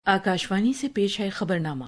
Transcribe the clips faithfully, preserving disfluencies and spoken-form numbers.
आकाशवाणी से पेश है खबरनामा।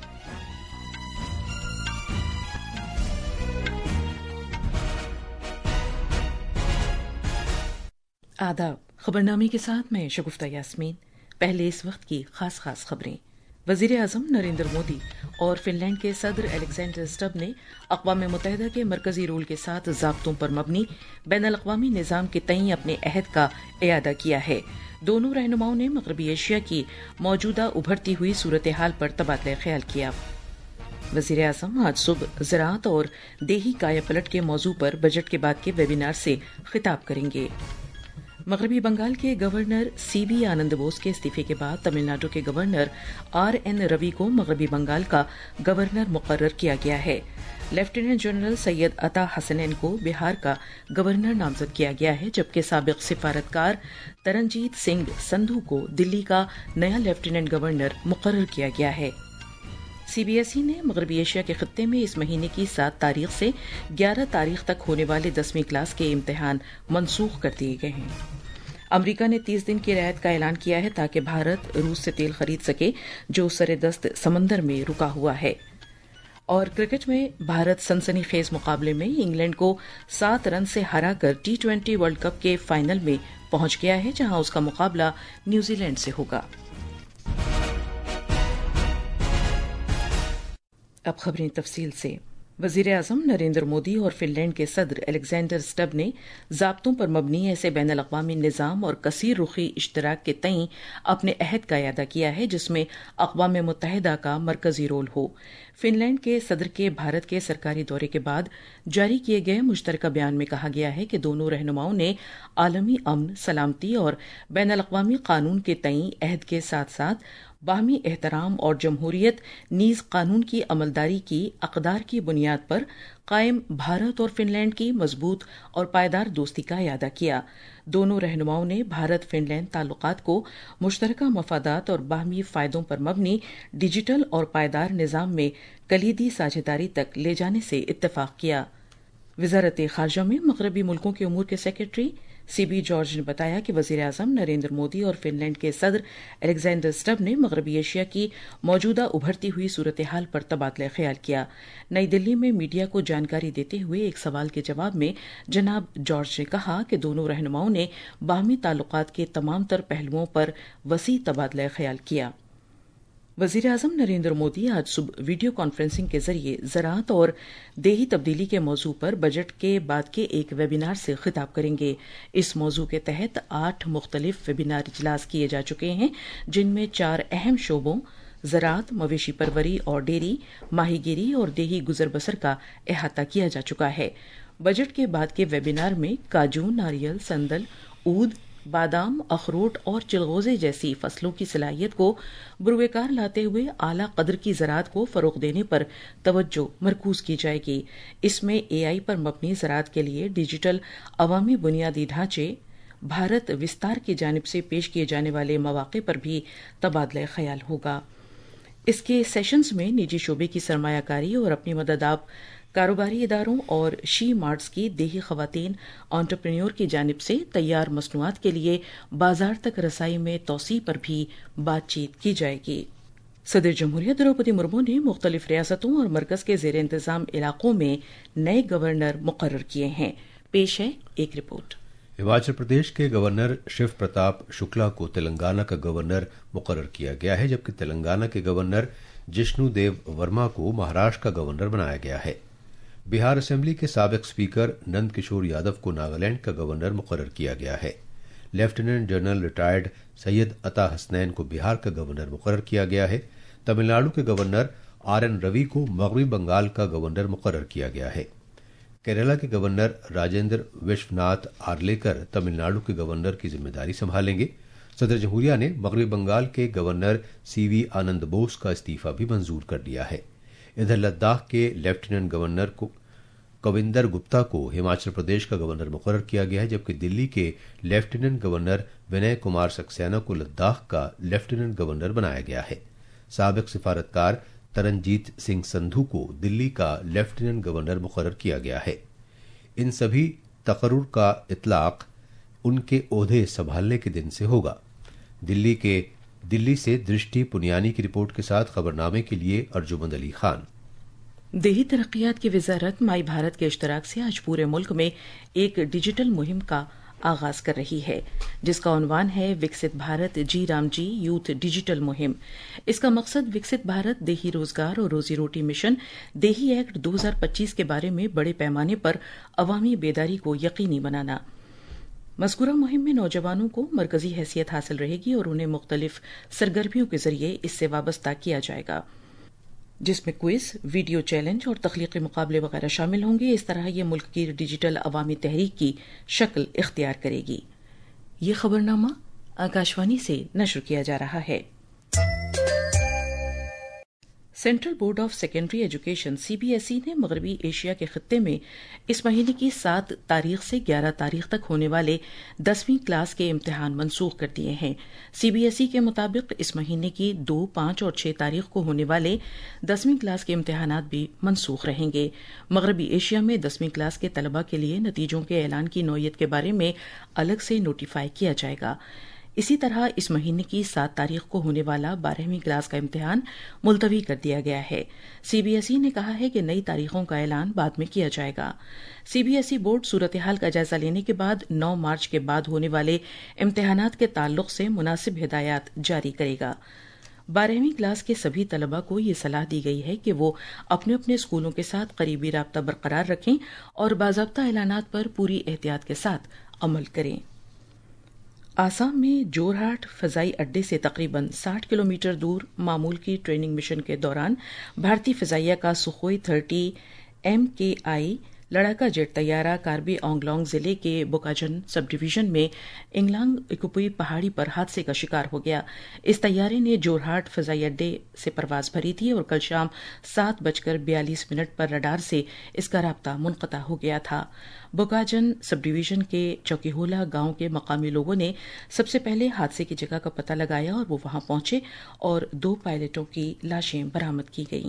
आदाब। खबरनामे के साथ मैं शगुफ्ता यास्मीन। पहले इस वक्त की खास खास खबरें। वजीर आजम नरेंद्र मोदी और फिनलैंड के सदर अलेक्जेंडर स्टब ने अक़वाम मुत्तहिदा के मरकजी रोल के साथ ज़ाब्तों पर मबनी बैनुल अक़वामी निज़ाम के तईं अपने अहद का इयादा किया है। दोनों रहनुमाओं ने मग़रबी एशिया की मौजूदा उभरती हुई सूरत हाल पर तबादला ख्याल किया। वज़ीर आज़म आज सुबह ज़राअत और देही काया पलट के मौजू पर बजट के बाद के वेबिनार से खिताब करेंगे। मगरबी बंगाल के governor C B Ananda Bose के इस्तीफे के बाद तमिलनाडु के गवर्नर आर एन रवि को मगरबी बंगाल का गवर्नर मुकर्रर किया गया है। लेफ्टिनेंट जनरल सैयद अता हसनैन को बिहार का गवर्नर नामजद किया गया है, जबकि साबिक सिफारतकार तरनजीत सिंह संधू को दिल्ली का नया लेफ्टिनेंट गवर्नर मुकर्रर किया गया है। सी बी एस ई ने मगरबी एशिया के खत्ते में इस महीने की सात तारीख से ग्यारह तारीख तक होने वाले दसवीं क्लास के इम्तिहान मनसूख कर दिए गए हैं। अमरीका ने तीस दिन की रियायत का ऐलान किया है ताकि भारत रूस से तेल खरीद सके, जो सरेदस्त समंदर में रुका हुआ है। और क्रिकेट में भारत सनसनीखेज मुकाबले में इंग्लैंड को सात रन से हराकर टी ट्वेंटी वर्ल्ड कप के फाइनल में पहुंच गया है, जहां उसका मुकाबला न्यूजीलैंड से होगा। अब खबरें तफसील से। वज़ीर आज़म नरेंद्र मोदी और फिनलैंड के सदर अलेक्जेंडर स्टब ने ज़ाब्तों पर मबनी ऐसे बैनुल अक़वामी निज़ाम और कसीर रुखी इश्तराक के तईं अपने अहद का इयादा किया है जिसमें अक़वाम मुत्तहिदा का मरकजी रोल हो। फिनलैंड के सदर के भारत के सरकारी दौरे के बाद जारी किए गए मुश्तरका बयान में कहा गया है कि दोनों रहनुमाओं ने आलमी अमन, सलामती और बैनुल अक़वामी कानून के तईं अहद के साथ साथ बाहमी एहतराम और जमहूरियत नीज़ कानून की अमलदारी की अक़दार की बुनियाद पर कायम भारत और फिनलैंड की मजबूत और पायदार दोस्ती का इयादा किया। दोनों रहनुमाओं ने भारत फिनलैंड ताल्लुकात को मुश्तरका मफादात और बाहमी फ़ायदों पर मबनी डिजिटल और पायदार निज़ाम में कलीदी साझेदारी तक ले जाने से इत्तफ़ाक़ किया। वज़ारत ख़ारजा में मग़रबी मुल्कों के उमूर के सेक्रेटरी सी बी जॉर्ज ने बताया कि वज़ीर आज़म नरेंद्र मोदी और फिनलैंड के सदर अलेक्जेंडर स्टब ने मग़रबी एशिया की मौजूदा उभरती हुई सूरत हाल पर तबादला ख्याल किया। नई दिल्ली में मीडिया को जानकारी देते हुए एक सवाल के जवाब में जनाब जॉर्ज ने कहा कि दोनों रहनुमाओं ने बाहमी ताल्लुकात के तमाम तर पहलुओं पर वसी तबादला ख्याल किया। वज़ीर आज़म नरेंद्र मोदी आज सुबह वीडियो कॉन्फ्रेंसिंग के जरिए ज़राअत और देही तब्दीली के मौजू पर बजट के बाद के एक वेबिनार से खिताब करेंगे। इस मौजू के तहत आठ मुख्तलिफ वेबिनार इजलास किए जा चुके हैं, जिनमें चार अहम शोबों ज़राअत, मवेशी परवरी और डेयरी, माहीगीरी और देही गुजर बसर का अहाता किया जा चुका है। बजट के बाद के वेबिनार में काजू, नारियल, संदल, ऊद, बादाम, अखरोट और चिलगोज़े जैसी फसलों की सलाहियत को बुरवेकार लाते हुए आला कदर की ज़राअत को फ़रोग़ देने पर तवज्जो मरकूज़ की जाएगी। इसमें ए आई पर मबनी ज़राअत के लिए डिजिटल अवामी बुनियादी ढांचे, भारत विस्तार की जानिब से पेश किए जाने वाले मौक़े पर भी तबादला ख्याल होगा। इसके सेशंस में निजी शोबे की सरमायाकारी और अपनी मदद आप कारोबारी इदारों और शी मार्ट्स की देही ख़वातीन एंटरप्रेन्योर की जानिब से तैयार मसनूआत के लिए बाजार तक रसाई में तौसी पर भी बातचीत की जाएगी। सदर जमहूरियत द्रौपदी मुर्मू ने मुख्तलिफ रियासतों और मरकज़ के ज़ेर इंतज़ाम इलाकों में नए गवर्नर मुकर्रर किए हैं। पेश है एक रिपोर्ट। हिमाचल प्रदेश के गवर्नर शिव प्रताप शुक्ला को तेलंगाना का गवर्नर मुकर्रर किया गया है, जबकि तेलंगाना के गवर्नर जिष्णु देव वर्मा को महाराष्ट्र का गवर्नर बनाया गया है। बिहार असेंबली के साबिक स्पीकर नंद किशोर यादव को नागालैंड का गवर्नर मुकर्रर किया गया है। लेफ्टिनेंट जनरल रिटायर्ड सैयद अता हसनैन को बिहार का गवर्नर मुकर्रर किया गया है। तमिलनाडु के गवर्नर आर एन रवि को मगरबी बंगाल का गवर्नर मुकर्रर किया गया है। केरला के गवर्नर राजेंद्र विश्वनाथ आर्लेकर तमिलनाडु के गवर्नर की जिम्मेदारी संभालेंगे। सदर जमहूरिया ने मगरबी बंगाल के governor C V Ananda Bose का इस्तीफा भी मंजूर कर लिया है। इधर लद्दाख के लेफ्टिनेंट गवर्नर को कविंदर गुप्ता को हिमाचल प्रदेश का गवर्नर मुकर्रर किया गया है, जबकि दिल्ली के लेफ्टिनेंट गवर्नर विनय कुमार सक्सेना को लद्दाख का लेफ्टिनेंट गवर्नर बनाया गया है। साबिक सिफारतकार तरनजीत सिंह संधू को दिल्ली का लेफ्टिनेंट गवर्नर मुकर्रर किया गया है। इन सभी तकर्रुर का इतलाक उनके ओहदे संभालने के दिन से होगा। दिल्ली के دلی سے درشٹی پنیانی کی رپورٹ کے ساتھ خبرنامے کے لیے ارجمند علی خان۔ دیہی ترقیات کی وزارت مائی بھارت کے اشتراک سے آج پورے ملک میں ایک ڈیجیٹل مہم کا آغاز کر رہی ہے، جس کا عنوان ہے Viksit Bharat G Ram G youth digital مہم۔ اس کا مقصد وکست بھارت دیہی روزگار اور روزی روٹی مشن دیہی ایکٹ دو ہزار پچیس کے بارے میں بڑے پیمانے پر عوامی بیداری کو یقینی بنانا۔ مذکورہ مہم میں نوجوانوں کو مرکزی حیثیت حاصل رہے گی اور انہیں مختلف سرگرمیوں کے ذریعے اس سے وابستہ کیا جائے گا، جس میں کوئز، ویڈیو چیلنج اور تخلیقی مقابلے وغیرہ شامل ہوں گے۔ اس طرح یہ ملک کی ڈیجیٹل عوامی تحریک کی شکل اختیار کرے گی۔ یہ خبرنامہ آکاشوانی سے نشر کیا جا رہا ہے۔ Central Board of Secondary Education C B S E نے مغربی ایشیا کے خطے میں اس مہینے کی سات تاریخ سے گیارہ تاریخ تک ہونے والے دسویں کلاس کے امتحان منسوخ کر دیے ہیں۔ سی بی ایس ای کے مطابق اس مہینے کی دو، پانچ اور چھ تاریخ کو ہونے والے دسویں کلاس کے امتحانات بھی منسوخ رہیں گے۔ مغربی ایشیا میں دسویں کلاس کے طلبہ کے لیے نتیجوں کے اعلان کی نوعیت کے بارے میں الگ سے نوٹیفائی کیا جائے گا۔ اسی طرح اس مہینے کی سات تاریخ کو ہونے والا بارہویں کلاس کا امتحان ملتوی کر دیا گیا ہے۔ سی بی ایس ای نے کہا ہے کہ نئی تاریخوں کا اعلان بعد میں کیا جائے گا۔ C B S E board صورتحال کا جائزہ لینے کے بعد نو مارچ کے بعد ہونے والے امتحانات کے تعلق سے مناسب ہدایات جاری کرے گا۔ بارہویں کلاس کے سبھی طلبہ کو یہ صلاح دی گئی ہے کہ وہ اپنے اپنے اسکولوں کے ساتھ قریبی رابطہ برقرار رکھیں اور باضابطہ اعلانات پر پوری احتیاط کے ساتھ عمل کریں۔ آسام میں جورہاٹ فضائی اڈے سے تقریباً ساٹھ کلومیٹر دور معمول کی ٹریننگ مشن کے دوران بھارتی فضائیہ کا سخوئی تھرٹی ایم کے آئی لڑاکا جیٹ طیارہ کاربی آنگلانگ ضلع کے بوکاجن سب ڈویژن میں انگلانگ اکوپوئی پہاڑی پر حادثے کا شکار ہو گیا۔ اس طیارے نے جورہاٹ فضائی اڈے سے پرواز بھری تھی اور کل شام سات بج کر بیالیس منٹ پر رڈار سے اس کا رابطہ منقطع ہو گیا تھا۔ بوکاجن سب ڈویژن کے چوکیہولا گاؤں کے مقامی لوگوں نے سب سے پہلے حادثے کی جگہ کا پتہ لگایا اور وہ وہاں پہنچے اور دو پائلٹوں کی لاشیں برآمد کی گئیں۔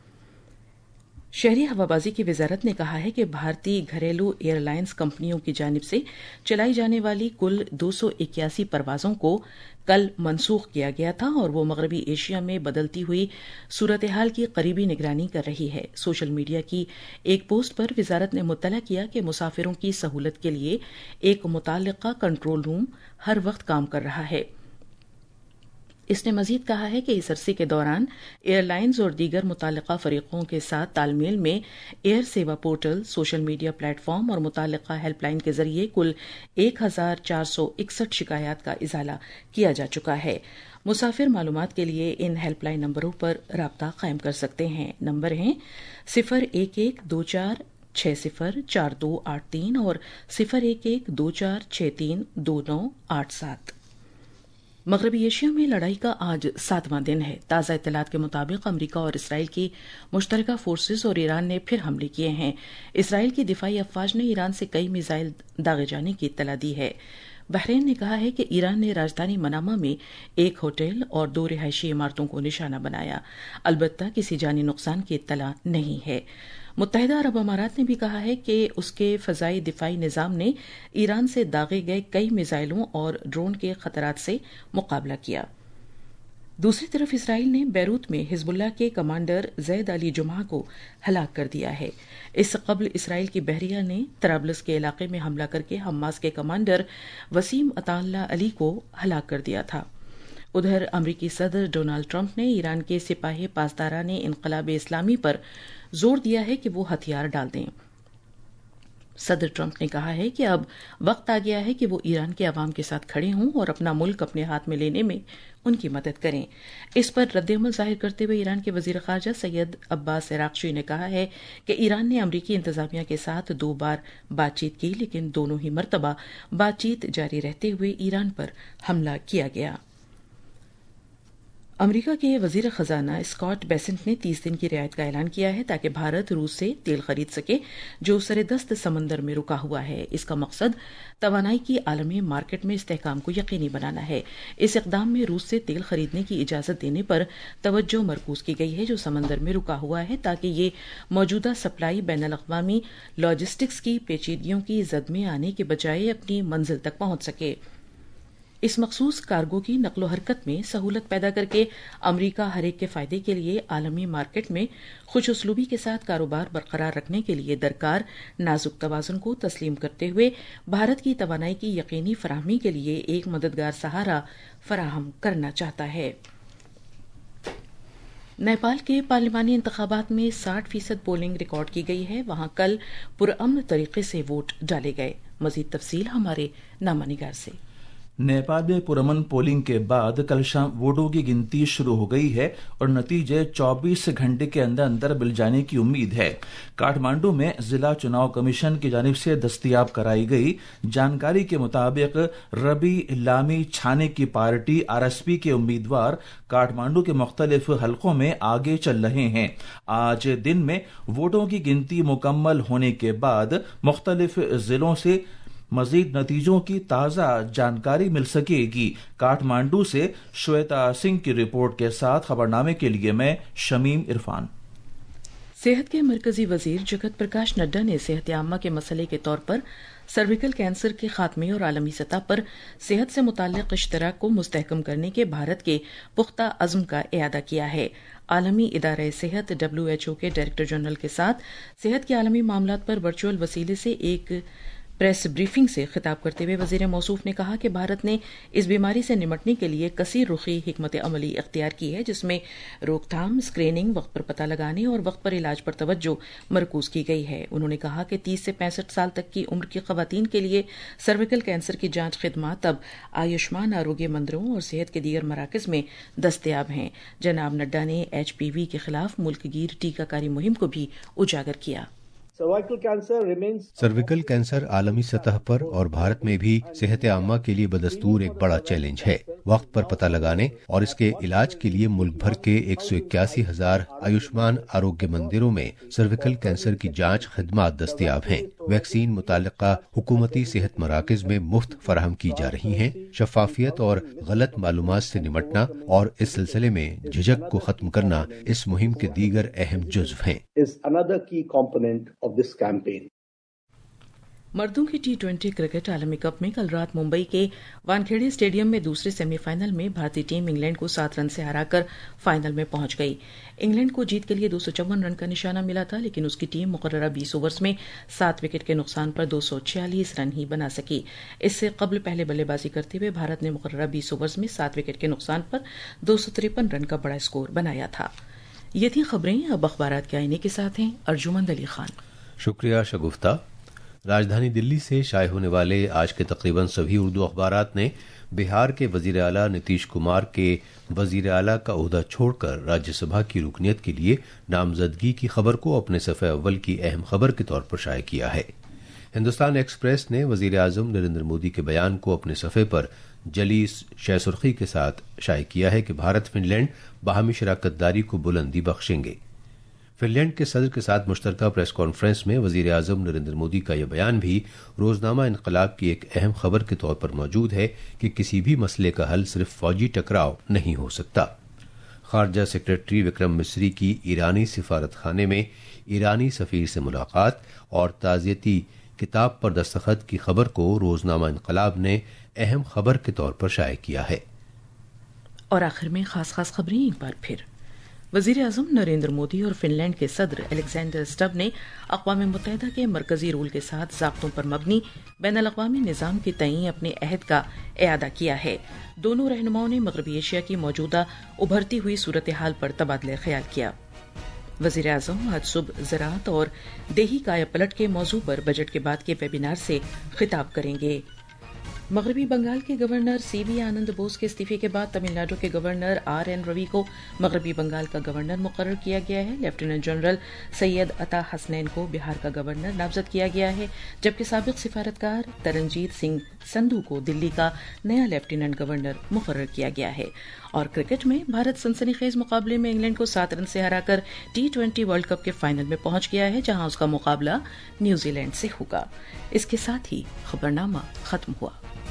شہری ہوابازی کی وزارت نے کہا ہے کہ بھارتی گھریلو ایئر لائنز کمپنیوں کی جانب سے چلائی جانے والی کل دو سو اکیاسی پروازوں کو کل منسوخ کیا گیا تھا اور وہ مغربی ایشیا میں بدلتی ہوئی صورتحال کی قریبی نگرانی کر رہی ہے۔ سوشل میڈیا کی ایک پوسٹ پر وزارت نے مطلع کیا کہ مسافروں کی سہولت کے لیے ایک متعلقہ کنٹرول روم ہر وقت کام کر رہا ہے۔ اس نے مزید کہا ہے کہ اس عرصے کے دوران ایئر لائنز اور دیگر متعلقہ فریقوں کے ساتھ تال میل میں Air Sewa portal, social media platform اور متعلقہ ہیلپ لائن کے ذریعے کل ایک ہزار چار سو اکسٹھ شکایات کا ازالہ کیا جا چکا ہے۔ مسافر معلومات کے لیے ان ہیلپ لائن نمبروں پر رابطہ قائم کر سکتے ہیں۔ نمبر ہیں صفر ایک ایک دو چار چھ صفر چار دو آٹھ تین اور صفر ایک ایک دو چار چھ تین دو نو آٹھ سات۔ مغربی ایشیا میں لڑائی کا آج ساتواں دن ہے۔ تازہ اطلاعات کے مطابق امریکہ اور اسرائیل کی مشترکہ فورسز اور ایران نے پھر حملے کیے ہیں۔ اسرائیل کی دفاعی افواج نے ایران سے کئی میزائل داغے جانے کی اطلاع دی ہے۔ بحرین نے کہا ہے کہ ایران نے راجدھانی منامہ میں ایک ہوٹل اور دو رہائشی عمارتوں کو نشانہ بنایا، البتہ کسی جانی نقصان کی اطلاع نہیں ہے۔ متحدہ عرب امارات نے بھی کہا ہے کہ اس کے فضائی دفاعی نظام نے ایران سے داغے گئے کئی میزائلوں اور ڈرون کے خطرات سے مقابلہ کیا۔ دوسری طرف اسرائیل نے بیروت میں حزب اللہ کے کمانڈر زید علی جمعہ کو ہلاک کر دیا ہے۔ اس سے قبل اسرائیل کی بحریہ نے طرابلس کے علاقے میں حملہ کر کے حماس کے کمانڈر وسیم عطا اللہ علی کو ہلاک کر دیا تھا۔ ادھر امریکی صدر ڈونالڈ ٹرمپ نے ایران کے سپاہی پاسداران انقلاب اسلامی پر زور دیا ہے کہ وہ ہتھیار ڈال دیں۔ صدر ٹرمپ نے کہا ہے کہ اب وقت آ گیا ہے کہ وہ ایران کے عوام کے ساتھ کھڑے ہوں اور اپنا ملک اپنے ہاتھ میں لینے میں ان کی مدد کریں۔ اس پر رد عمل ظاہر کرتے ہوئے ایران کے وزیر خارجہ سید عباس عراقچی نے کہا ہے کہ ایران نے امریکی انتظامیہ کے ساتھ دو بار بات چیت کی، لیکن دونوں ہی مرتبہ بات چیت جاری رہتے ہوئے ایران پر حملہ کیا گیا۔ امریکہ کے وزیر خزانہ اسکاٹ بیسنٹ نے تیس دن کی رعایت کا اعلان کیا ہے تاکہ بھارت روس سے تیل خرید سکے جو سر دست سمندر میں رکا ہوا ہے۔ اس کا مقصد توانائی کی عالمی مارکیٹ میں استحکام کو یقینی بنانا ہے۔ اس اقدام میں روس سے تیل خریدنے کی اجازت دینے پر توجہ مرکوز کی گئی ہے جو سمندر میں رکا ہوا ہے تاکہ یہ موجودہ سپلائی بین الاقوامی لاجسٹکس کی پیچیدگیوں کی زد میں آنے کے بجائے اپنی منزل تک پہنچ سکے۔ اس مخصوص کارگو کی نقل و حرکت میں سہولت پیدا کر کے امریکہ ہر ایک کے فائدے کے لیے عالمی مارکیٹ میں خوش اسلوبی کے ساتھ کاروبار برقرار رکھنے کے لیے درکار نازک توازن کو تسلیم کرتے ہوئے بھارت کی توانائی کی یقینی فراہمی کے لیے ایک مددگار سہارا فراہم کرنا چاہتا ہے۔ نیپال کے پارلیمانی انتخابات میں ساٹھ فیصد پولنگ ریکارڈ کی گئی ہے۔ وہاں کل پرامن طریقے سے ووٹ ڈالے گئے۔ مزید تفصیل ہمارے نامہ نگار سے۔ نیپال میں پرامن پولنگ کے بعد کل شام ووٹوں کی گنتی شروع ہو گئی ہے اور نتیجے چوبیس گھنٹے کے اندر اندر مل جانے کی امید ہے۔ کاٹھمانڈو میں ضلع چناؤ کمیشن کی جانب سے دستیاب کرائی گئی جانکاری کے مطابق ربی لامی چھانے کی پارٹی آر ایس پی کے امیدوار کاٹھمانڈو کے مختلف حلقوں میں آگے چل رہے ہیں۔ آج دن میں ووٹوں کی گنتی مکمل ہونے کے بعد مختلف ضلعوں سے مزید نتیجوں کی تازہ جانکاری مل سکے گی۔ کاٹھمانڈو سے شویتا سنگھ کی رپورٹ کے ساتھ خبرنامے کے لیے میں شمیم عرفان۔ صحت کے مرکزی وزیر جگت پرکاش نڈا نے صحت عامہ کے مسئلے کے طور پر سرویکل کینسر کے خاتمے اور عالمی سطح پر صحت سے متعلق اشتراک کو مستحکم کرنے کے بھارت کے پختہ عزم کا اعادہ کیا ہے۔ عالمی ادارہ صحت ڈبلیو ایچ او کے ڈائریکٹر جنرل کے ساتھ صحت کے عالمی معاملات پر ورچوئل وسیلے سے ایک پریس بریفنگ سے خطاب کرتے ہوئے وزیر موصوف نے کہا کہ بھارت نے اس بیماری سے نمٹنے کے لیے کثیر رخی حکمت عملی اختیار کی ہے، جس میں روک تھام، اسکریننگ، وقت پر پتہ لگانے اور وقت پر علاج پر توجہ مرکوز کی گئی ہے۔ انہوں نے کہا کہ تیس سے پینسٹھ سال تک کی عمر کی خواتین کے لیے سرویکل کینسر کی جانچ خدمات اب آیوشمان آروگیہ مندروں اور صحت کے دیگر مراکز میں دستیاب ہیں۔ جناب نڈا نے ایچ پی وی کے خلاف ملک گیر ٹیکہ کاری مہم کو بھی اجاگر کیا۔ سرویکل کینسر عالمی سطح پر اور بھارت میں بھی صحت عامہ کے لیے بدستور ایک بڑا چیلنج ہے۔ وقت پر پتہ لگانے اور اس کے علاج کے لیے ملک بھر کے ایک سو اکیاسی ہزار آیوشمان آروگیہ مندروں میں سرویکل کینسر کی جانچ خدمات دستیاب ہیں۔ ویکسین متعلقہ حکومتی صحت مراکز میں مفت فراہم کی جا رہی ہیں۔ شفافیت اور غلط معلومات سے نمٹنا اور اس سلسلے میں جھجک کو ختم کرنا اس مہم کے دیگر اہم جزو ہیں۔ مردوں کی ٹی ٹوئنٹی کرکٹ عالمی کپ میں کل رات ممبئی کے وانکھیڑے اسٹیڈیم میں دوسرے سیمی فائنل میں بھارتی ٹیم انگلینڈ کو سات رن سے ہرا کر فائنل میں پہنچ گئی۔ انگلینڈ کو جیت کے لیے دو سو چون رن کا نشانہ ملا تھا، لیکن اس کی ٹیم مقررہ بیس اوورز میں سات وکٹ کے نقصان پر دو سو چھیالیس رن ہی بنا سکی۔ اس سے قبل پہلے بلے بازی کرتے ہوئے بھارت نے مقررہ بیس اوورز میں سات وکٹ کے نقصان پر دو سو ترپن رن کا بڑا اسکور بنایا تھا۔ یہ تھی خبریں۔ اب اخبارات کے آئینے کے ساتھ ہیں ارجمند علی خان۔ شکریہ شگفتہ۔ راجدھانی دلی سے شائع ہونے والے آج کے تقریباً سبھی اردو اخبارات نے بہار کے وزیر اعلیٰ نتیش کمار کے وزیر اعلیٰ کا عہدہ چھوڑ کر راجیہ سبھا کی رکنیت کے لیے نامزدگی کی خبر کو اپنے صفحہ اول کی اہم خبر کے طور پر شائع کیا ہے۔ ہندوستان ایکسپریس نے وزیر اعظم نریندر مودی کے بیان کو اپنے صفحے پر جلی شہ سرخی کے ساتھ شائع کیا ہے کہ بھارت فن لینڈ باہمی شراکت داری کو بلندی بخشیں گے۔ فن لینڈ کے صدر کے ساتھ مشترکہ پریس کانفرنس میں وزیر اعظم نریندر مودی کا یہ بیان بھی روزنامہ انقلاب کی ایک اہم خبر کے طور پر موجود ہے کہ کسی بھی مسئلے کا حل صرف فوجی ٹکراؤ نہیں ہو سکتا۔ خارجہ سیکرٹری وکرم مسری کی ایرانی سفارت خانے میں ایرانی سفیر سے ملاقات اور تعزیتی کتاب پر دستخط کی خبر کو روزنامہ انقلاب نے اہم خبر کے طور پر شائع کیا ہے۔ اور آخر میں خاص خاص خبریں ایک بار پھر۔ وزیر اعظم نریندر مودی اور فن لینڈ کے صدر الیگزینڈر اسٹب نے اقوام متحدہ کے مرکزی رول کے ساتھ ضابطوں پر مبنی بین الاقوامی نظام کے تئیں اپنے عہد کا اعادہ کیا ہے۔ دونوں رہنماؤں نے مغربی ایشیا کی موجودہ ابھرتی ہوئی صورتحال پر تبادلہ خیال کیا۔ وزیر اعظم آج صبح زراعت اور دیہی کایا پلٹ کے موضوع پر بجٹ کے بعد کے ویبینار سے خطاب کریں گے۔ مغربی بنگال کے گورنر سی وی آنند بوس کے استعفے کے بعد تمل ناڈو کے گورنر آر این روی کو مغربی بنگال کا گورنر مقرر کیا گیا ہے۔ لیفٹیننٹ جنرل سید عطا حسنین کو بہار کا گورنر نامزد کیا گیا ہے، جبکہ سابق سفارتکار ترنجیت سنگھ سندھو کو دلی کا نیا لیفٹیننٹ گورنر مقرر کیا گیا ہے۔ اور کرکٹ میں بھارت سنسنی خیز مقابلے میں انگلینڈ کو سات رن سے ہرا کر ٹی ٹوئنٹی ورلڈ کپ کے فائنل میں پہنچ گیا ہے، جہاں اس کا مقابلہ نیوزی لینڈ سے ہوگا۔ اس کے ساتھ ہی خبرنامہ ختم ہوا۔